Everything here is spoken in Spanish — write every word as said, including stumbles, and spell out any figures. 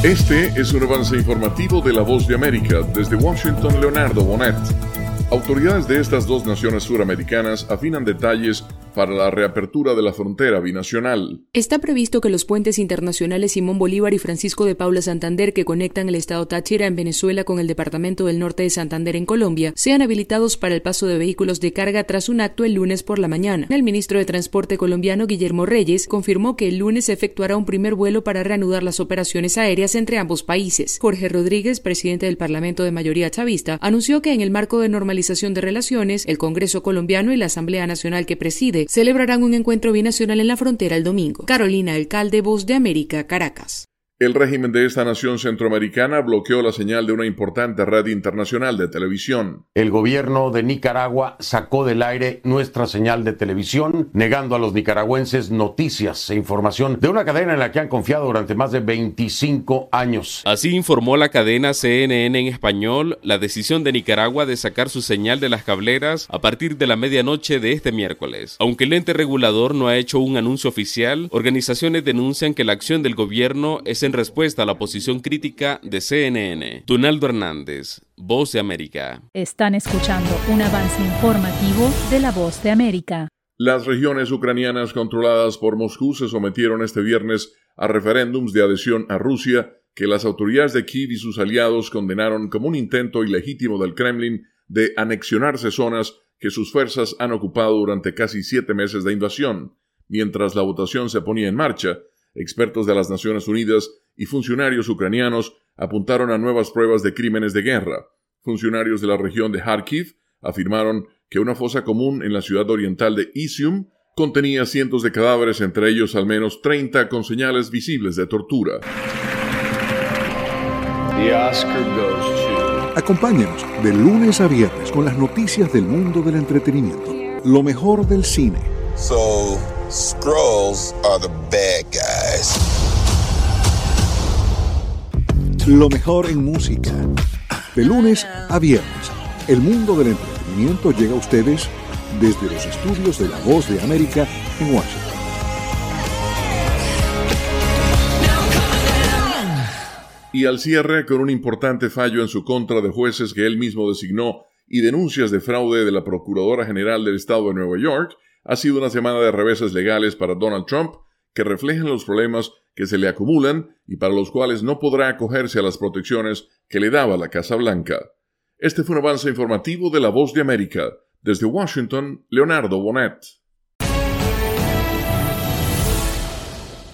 Este es un avance informativo de La Voz de América. Desde Washington, Leonardo Bonet. Autoridades de estas dos naciones suramericanas afinan detalles para la reapertura de la frontera binacional. Está previsto que los puentes internacionales Simón Bolívar y Francisco de Paula Santander, que conectan el estado Táchira en Venezuela con el departamento del norte de Santander en Colombia, sean habilitados para el paso de vehículos de carga tras un acto el lunes por la mañana. El ministro de Transporte colombiano, Guillermo Reyes, confirmó que el lunes se efectuará un primer vuelo para reanudar las operaciones aéreas entre ambos países. Jorge Rodríguez, presidente del Parlamento de mayoría chavista, anunció que en el marco de normalización de relaciones, el Congreso colombiano y la Asamblea Nacional que preside celebrarán un encuentro binacional en la frontera el domingo. Carolina Alcalde, Voz de América, Caracas. El régimen de esta nación centroamericana bloqueó la señal de una importante red internacional de televisión. El gobierno de Nicaragua sacó del aire nuestra señal de televisión, negando a los nicaragüenses noticias e información de una cadena en la que han confiado durante más de veinticinco años. Así informó la cadena C N N en español la decisión de Nicaragua de sacar su señal de las cableras a partir de la medianoche de este miércoles. Aunque el ente regulador no ha hecho un anuncio oficial, organizaciones denuncian que la acción del gobierno es en respuesta a la posición crítica de C N N. Tunaldo Hernández, Voz de América. Están escuchando un avance informativo de La Voz de América. Las regiones ucranianas controladas por Moscú se sometieron este viernes a referéndums de adhesión a Rusia que las autoridades de Kiev y sus aliados condenaron como un intento ilegítimo del Kremlin de anexionarse zonas que sus fuerzas han ocupado durante casi siete meses de invasión. Mientras la votación se ponía en marcha, expertos de las Naciones Unidas y funcionarios ucranianos apuntaron a nuevas pruebas de crímenes de guerra. Funcionarios de la región de Kharkiv afirmaron que una fosa común en la ciudad oriental de Izium contenía cientos de cadáveres, entre ellos al menos treinta con señales visibles de tortura. The Oscar goes to... Acompáñanos de lunes a viernes con las noticias del mundo del entretenimiento. Lo mejor del cine. So, Skrulls are the bad guys. Lo mejor en música. De lunes a viernes, el mundo del entretenimiento llega a ustedes desde los estudios de La Voz de América en Washington. Y al cierre, con un importante fallo en su contra de jueces que él mismo designó y denuncias de fraude de la Procuradora General del Estado de Nueva York, ha sido una semana de reveses legales para Donald Trump que reflejan los problemas que se le acumulan y para los cuales no podrá acogerse a las protecciones que le daba la Casa Blanca. Este fue un avance informativo de La Voz de América. Desde Washington, Leonardo Bonet.